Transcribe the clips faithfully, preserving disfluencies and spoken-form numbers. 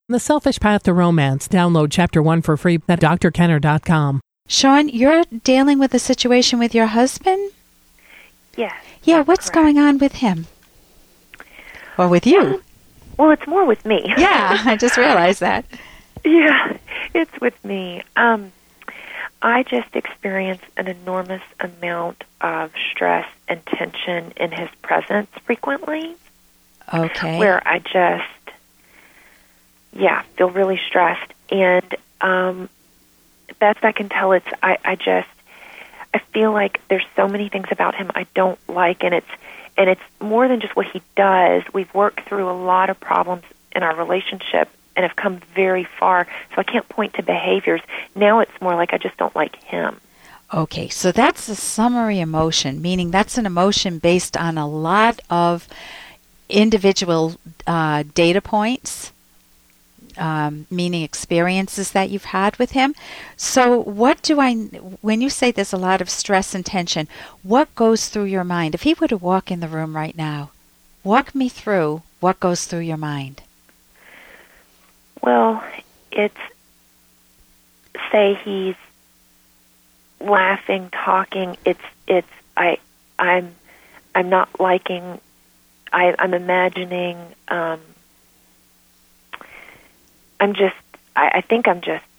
The Selfish Path to Romance. Download Chapter one for free at d r kenner dot com. Sean, you're dealing with a situation with your husband? Yes. Yeah, what's correct. going on with him? Or with you? Um, well, it's more with me. Yeah, I just realized that. Yeah, it's with me. Um, I just experience an enormous amount of stress and tension in his presence frequently. Okay. Where I just, yeah, feel really stressed. And um, best I can tell, it's I, I just, I feel like there's so many things about him I don't like, and it's and it's more than just what he does. We've worked through a lot of problems in our relationship and have come very far, so I can't point to behaviors. Now it's more like I just don't like him. Okay, so that's a summary emotion, meaning that's an emotion based on a lot of individual uh, data points, um, meaning experiences that you've had with him. So what do I, when you say there's a lot of stress and tension, what goes through your mind? If he were to walk in the room right now, walk me through what goes through your mind. Well, it's, say he's laughing, talking, it's, it's, I, I'm, I'm not liking, I, I'm imagining, um, I'm just, I, I think I'm just,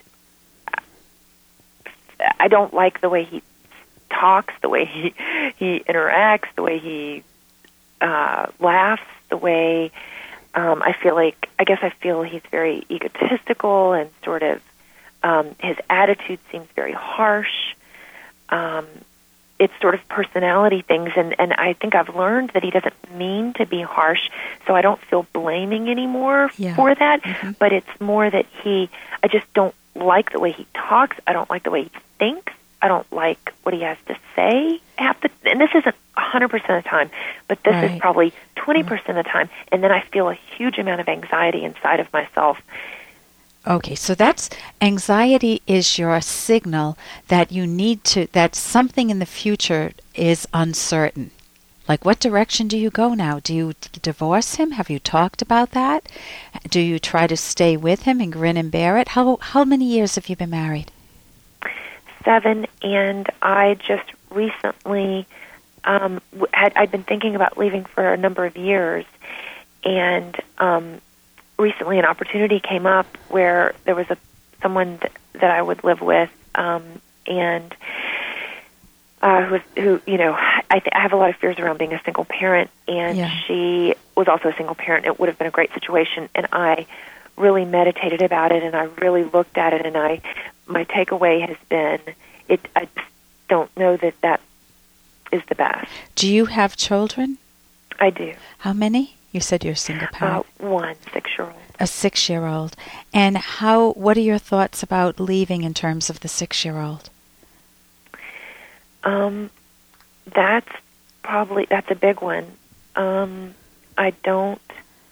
I don't like the way he talks, the way he, he interacts, the way he uh, laughs, the way um, I feel like, I guess I feel he's very egotistical and sort of, um, his attitude seems very harsh. Um, it's sort of personality things, and, and I think I've learned that he doesn't mean to be harsh, so I don't feel blaming anymore yeah. for that, mm-hmm. but it's more that he, I just don't like the way he talks, I don't like the way he thinks, I don't like what he has to say, half the, and this isn't one hundred percent of the time, but this right. is probably twenty percent of the time, and then I feel a huge amount of anxiety inside of myself. Okay, so that's anxiety is your signal that you need to, that something in the future is uncertain. Like, what direction do you go now? Do you d- divorce him? Have you talked about that? Do you try to stay with him and grin and bear it? How how many years have you been married? Seven, and I just recently um, had I'd been thinking about leaving for a number of years, and um, recently an opportunity came up where there was a someone th- that I would live with, um, and uh, who, was, who, you know, I, th- I have a lot of fears around being a single parent, and Yeah. she was also a single parent. It would have been a great situation, and I really meditated about it, and I really looked at it, and I, my takeaway has been, it. I just don't know that that is the best. Do you have children? I do. How many? You said you're a single parent. Uh, one six-year-old. A six-year-old. And how? What are your thoughts about leaving in terms of the six-year-old? Um, that's probably, that's a big one. Um, I don't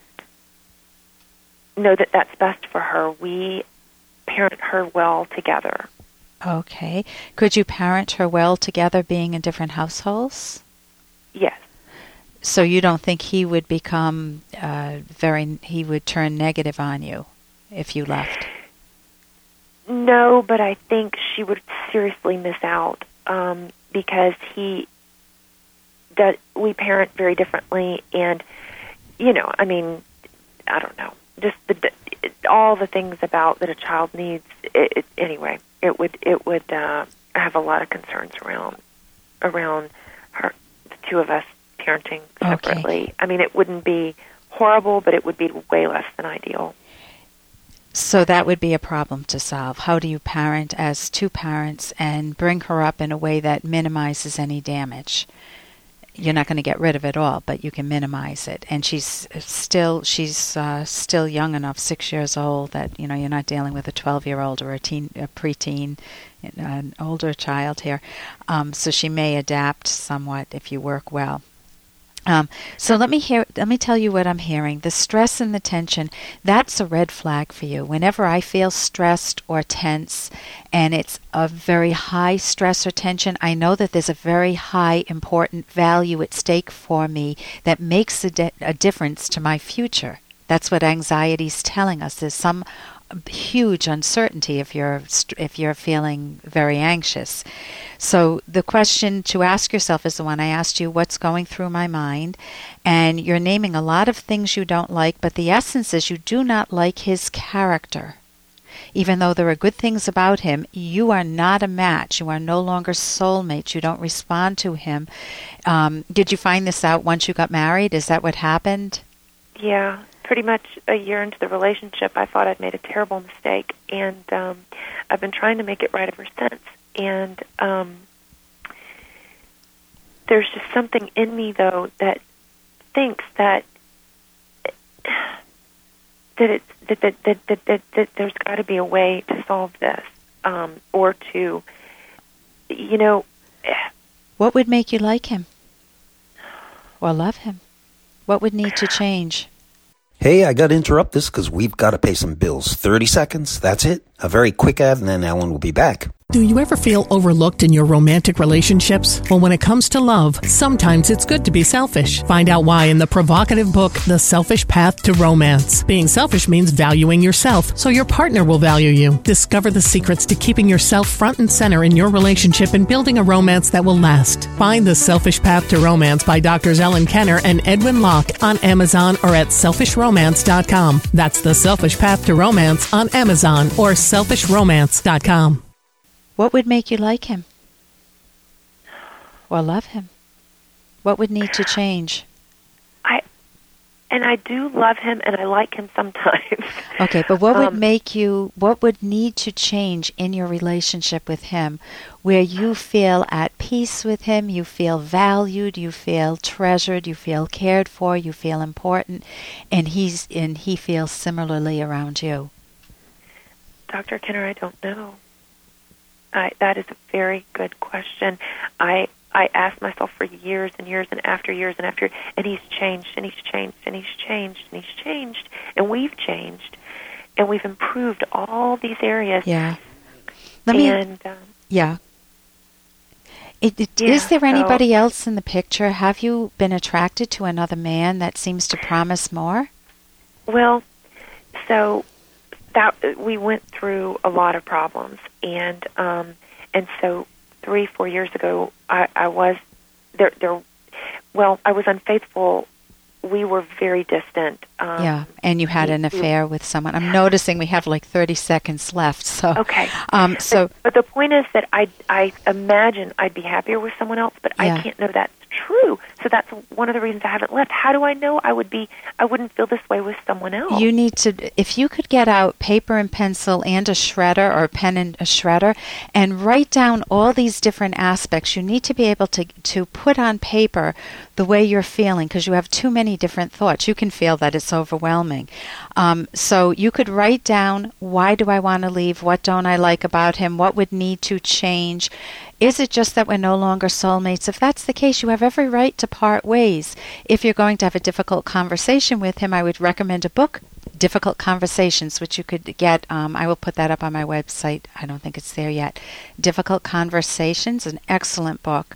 know that that's best for her. We parent her well together. Okay. Could you parent her well together being in different households? Yes. So you don't think he would become uh, very, he would turn negative on you if you left? No, but I think she would seriously miss out um, because he, that we parent very differently, and, you know, I mean, I don't know, just the, all the things about that a child needs, it, it, anyway, it would, it would uh, have a lot of concerns around, around her, the two of us parenting separately. Okay. I mean, it wouldn't be horrible, but it would be way less than ideal. So that would be a problem to solve. How do you parent as two parents and bring her up in a way that minimizes any damage? You're not going to get rid of it all, but you can minimize it. And she's still she's uh, still young enough, six years old, that you know you're not dealing with a twelve-year-old or a teen, a preteen, an older child here. Um, so she may adapt somewhat if you work well. Um, so let me hear. Let me tell you what I'm hearing. The stress and the tension, that's a red flag for you. Whenever I feel stressed or tense, and it's a very high stress or tension, I know that there's a very high important value at stake for me that makes a, di- a difference to my future. That's what anxiety's telling us. There's some huge uncertainty if you're if you're feeling very anxious. So the question to ask yourself is the one I asked you, what's going through my mind? And you're naming a lot of things you don't like, but the essence is you do not like his character. Even though there are good things about him, you are not a match. You are no longer soulmates. You don't respond to him. Um, did you find this out once you got married? Is that what happened? Yeah. Pretty much a year into the relationship, I thought I'd made a terrible mistake, and um, I've been trying to make it right ever since. And um, there's just something in me, though, that thinks that that it's that that that that, that, that there's got to be a way to solve this, um, or to, you know. What would make you like him or love him? What would need to change? Hey, I got to interrupt this because we've got to pay some bills. thirty seconds, that's it. A very quick ad, and then Ellen will be back. Do you ever feel overlooked in your romantic relationships? Well, when it comes to love, sometimes it's good to be selfish. Find out why in the provocative book, The Selfish Path to Romance. Being selfish means valuing yourself, so your partner will value you. Discover the secrets to keeping yourself front and center in your relationship and building a romance that will last. Find The Selfish Path to Romance by Doctors Ellen Kenner and Edwin Locke on Amazon or at selfish romance dot com. That's The Selfish Path to Romance on Amazon or selfish romance dot com. What would make you like him or love him? What would need to change? I and I do love him, and I like him sometimes. Okay, but what would um, make you, what would need to change in your relationship with him where you feel at peace with him, you feel valued, you feel treasured, you feel cared for, you feel important, and he's and he feels similarly around you? Doctor Kenner, I don't know. I, that is a very good question. I I asked myself for years and years and after years and after, and he's changed and he's changed and he's changed and he's changed and we've changed and we've improved all these areas. Yeah. Let me. And, um, yeah. It, it, yeah. Is there so, anybody else in the picture? Have you been attracted to another man that seems to promise more? Well, so. That, we went through a lot of problems, and um, and so three, four years ago, I, I was there. There, well, I was unfaithful. We were very distant. Um, yeah, and you had an affair with someone. I'm noticing we have like thirty seconds left. So okay. Um, so, but, but the point is that I I imagine I'd be happier with someone else, but yeah. I can't know that's true. So that's one of the reasons I haven't left. How do I know I would be? I wouldn't feel this way with someone else. You need to, if you could get out paper and pencil and a shredder or a pen and a shredder and write down all these different aspects. You need to be able to to put on paper the way you're feeling, because you have too many different thoughts. You can feel that it's overwhelming. Um, so you could write down, why do I want to leave? What don't I like about him? What would need to change? Is it just that we're no longer soulmates? If that's the case, you have every right to part ways. If you're going to have a difficult conversation with him, I would recommend a book, Difficult Conversations, which you could get. Um, I will put that up on my website. I don't think it's there yet. Difficult Conversations, an excellent book.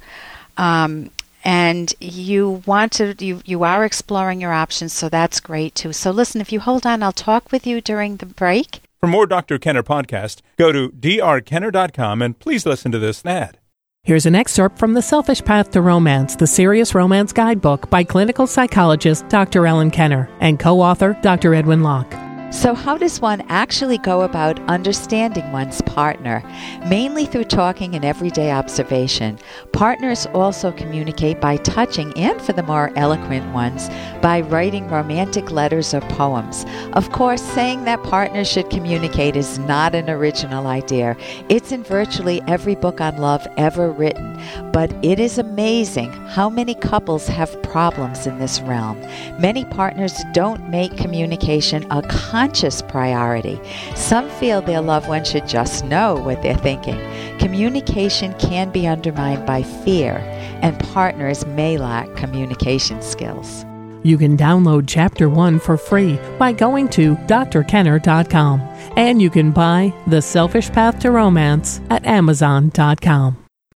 Um, and you want to, you, you are exploring your options, so that's great too. So listen, if you hold on, I'll talk with you during the break. For more Doctor Kenner podcast, go to d r kenner dot com and please listen to this ad. Here's an excerpt from The Selfish Path to Romance, the Serious Romance Guidebook by clinical psychologist Doctor Ellen Kenner and co-author Doctor Edwin Locke. So how does one actually go about understanding one's partner? Mainly through talking and everyday observation. Partners also communicate by touching, and for the more eloquent ones, by writing romantic letters or poems. Of course, saying that partners should communicate is not an original idea. It's in virtually every book on love ever written. But it is amazing how many couples have problems in this realm. Many partners don't make communication a conscious priority. Some feel their loved one should just know what they're thinking. Communication can be undermined by fear, and partners may lack communication skills. You can download Chapter one for free by going to d r kenner dot com. And you can buy The Selfish Path to Romance at amazon dot com.